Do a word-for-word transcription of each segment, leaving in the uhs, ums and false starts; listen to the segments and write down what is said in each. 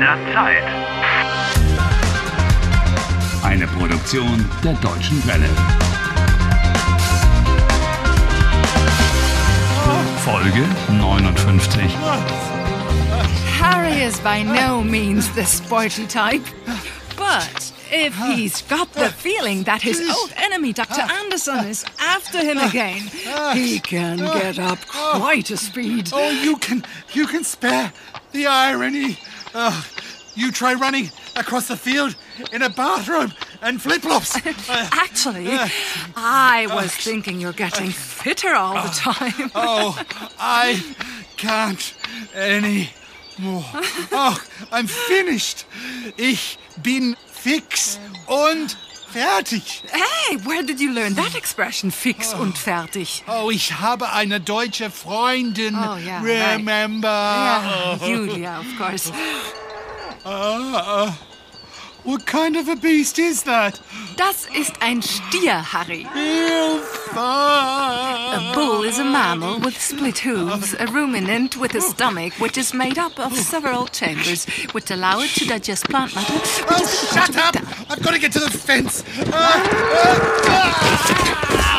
der Zeit. Eine Produktion der Deutschen Welle. Folge neunundfünfzig. Harry is by no means the sporty type, but if he's got the feeling that his old enemy Doctor Anderson is after him again, he can get up quite a speed. Oh, you can, you can spare the irony. Uh, you try running across the field in a bathrobe and flip-flops. Actually, I was thinking you're getting fitter all the time. Oh, I can't anymore. Oh, I'm finished. Ich bin fix und fertig. Hey, where did you learn that expression, fix und fertig? Oh, ich habe eine deutsche Freundin. Oh, yeah, Remember? Right. Yeah, Julia, of course. Uh, what kind of a beast is that? Das ist ein Stier, Harry. Hilfe! A bull is a mammal with split hooves, a ruminant with a stomach which is made up of several chambers which allow it to digest plant matter. Oh, shut up! I've got to get to the fence. Uh, uh,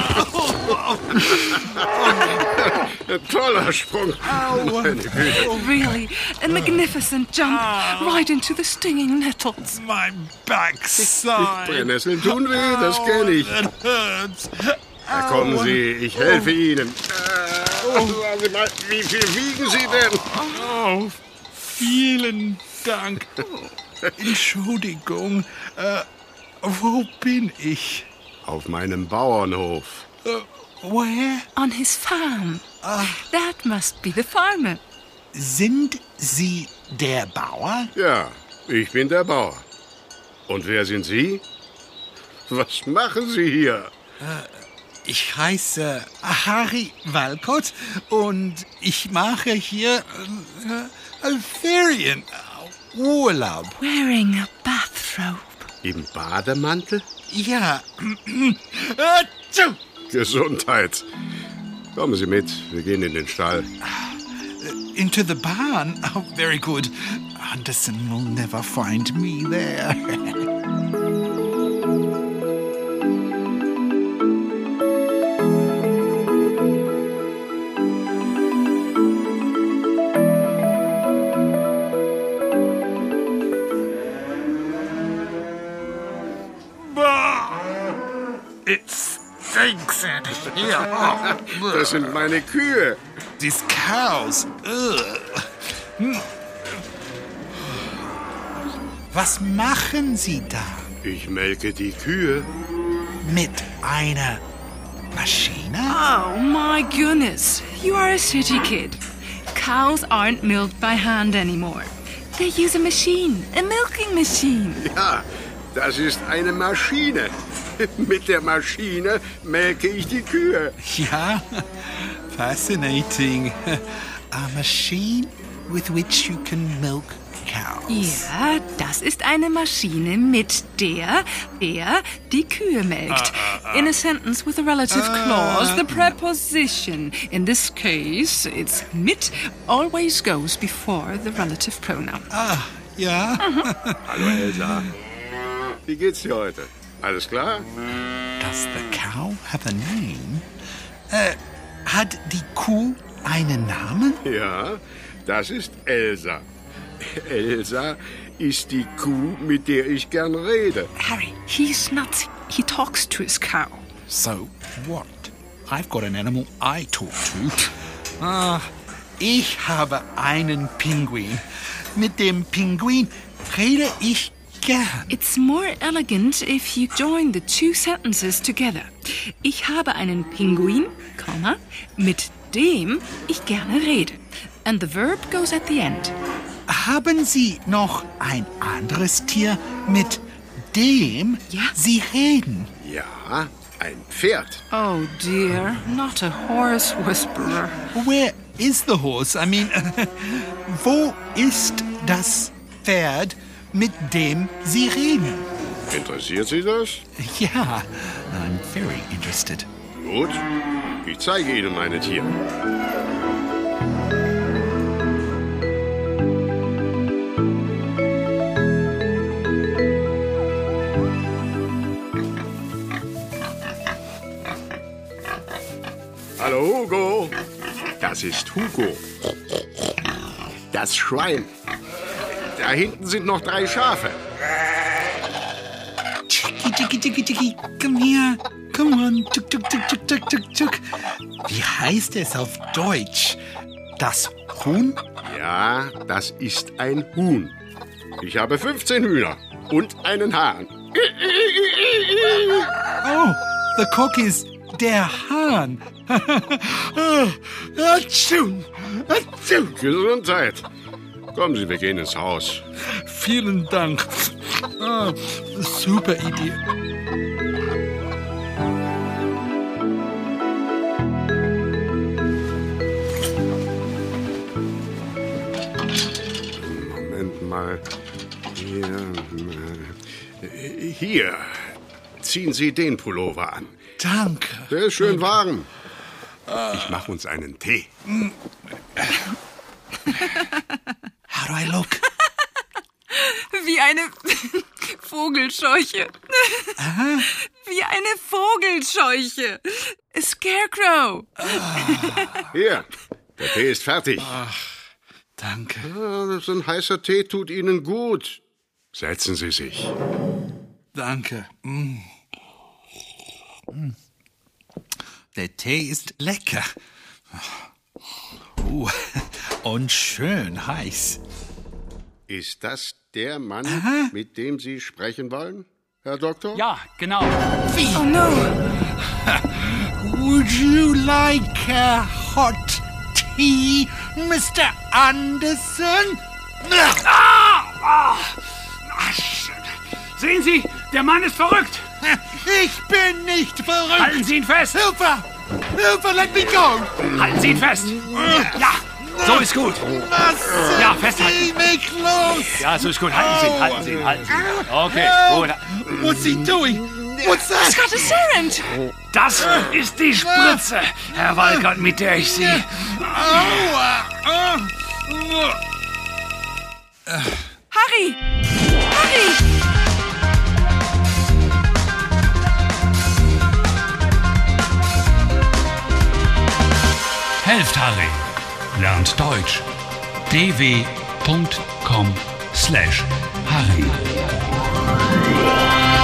Toller Sprung. Meine Güte. Really, a magnificent jump right into the stinging nettles. My backside. Brennnesseln tun weh, das kenne ich. It hurts. Da kommen Sie, ich helfe Ihnen. Äh, sagen Sie mal, wie viel wiegen Sie denn? Oh, vielen Dank. Entschuldigung, äh, wo bin ich? Auf meinem Bauernhof. Uh, where? On his farm. That must be the farmer. Sind Sie der Bauer? Ja, ich bin der Bauer. Und wer sind Sie? Was machen Sie hier? Ich heiße Harry Walcott und ich mache hier äh, Ferien, Urlaub. Wearing a bathrobe. Im Bademantel? Ja. Atschu! Gesundheit. Kommen Sie mit, wir gehen in den Stall. Into the barn? Oh, very good. Anderson will never find me there. It stinks in here. Das sind meine Kühe. These cows. Ugh. Hm. Was machen Sie da? Ich melke die Kühe. Mit einer Maschine? Oh my goodness, you are a city kid. Cows aren't milked by hand anymore. They use a machine, a milking machine. Ja, das ist eine Maschine. Mit der Maschine melke ich die Kühe. Ja, fascinating. A machine with which you can milk cows. Ja, das ist eine Maschine, mit der er die Kühe melkt. In a sentence with a relative clause, the preposition. In this case, it's mit always goes before the relative pronoun. Ah, ja. Hallo Elsa. Wie geht's dir heute? Alles klar? Does the cow have a name? Äh, hat die Kuh einen Namen? Ja, das ist Elsa. Elsa ist die Kuh, mit der ich gern rede. Harry, he's nuts. He talks to his cow. So what? I've got an animal I talk to. Ah, ich habe einen Pinguin. Mit dem Pinguin rede ich gern. It's more elegant if you join the two sentences together. Ich habe einen Pinguin, Komma, mit dem ich gerne rede. And the verb goes at the end. Haben Sie noch ein anderes Tier, mit dem Ja. Sie reden? Ja, ein Pferd. Oh dear, not a horse whisperer. Where is the horse? I mean, wo ist das Pferd, mit dem Sie reden? Interessiert Sie das? Ja, I'm very interested. Gut, ich zeige Ihnen meine Tiere. Hallo Hugo. Das ist Hugo. Das Schwein. Da hinten sind noch drei Schafe. Chicky, chicky, chicky, chicky. Komm her. Come on. Tuk, tuk, tuk, tuk, tuk, tuk, tuk. Wie heißt es auf Deutsch? Das Huhn? Ja, das ist ein Huhn. Ich habe fünfzehn Hühner und einen Hahn. Oh, the cock is der Hahn. Atschum, atschum. Gesundheit. Kommen Sie, wir gehen ins Haus. Vielen Dank. Ah, super Idee. Moment mal. Hier, äh, hier. Ziehen Sie den Pullover an. Danke. Der ist schön warm. Ich mache uns einen Tee. How do I look? Wie eine Vogelscheuche. Aha. Wie eine Vogelscheuche. A Scarecrow. Hier, der Tee ist fertig. Danke. Ja, so ein heißer Tee tut Ihnen gut. Setzen Sie sich. Danke. Mm. Mm. Der Tee ist lecker. Uh, und schön heiß. Ist das der Mann, Aha. mit dem Sie sprechen wollen, Herr Doktor? Ja, genau. Wie? Oh no. Would you like a hot tea, Mister Anderson? Ah! Ah! Sehen Sie, der Mann ist verrückt. Ich bin nicht verrückt. Halten Sie ihn fest. Hilfe! Hilfe, let me go! Halten Sie ihn fest. Ja, so ist gut. Lass Ja, festhalten. Sie mich los! Ja, so ist gut. Halten Sie ihn, halten Sie ihn, halten Sie ihn. Okay, gut. What's he doing? What's that? It's got a syringe. Das ist die Spritze, Herr Walcott, mit der ich Sie... Aua! Ah. Harry! Harry! Helft Harry. Lernt Deutsch. d w punkt com slash Harry.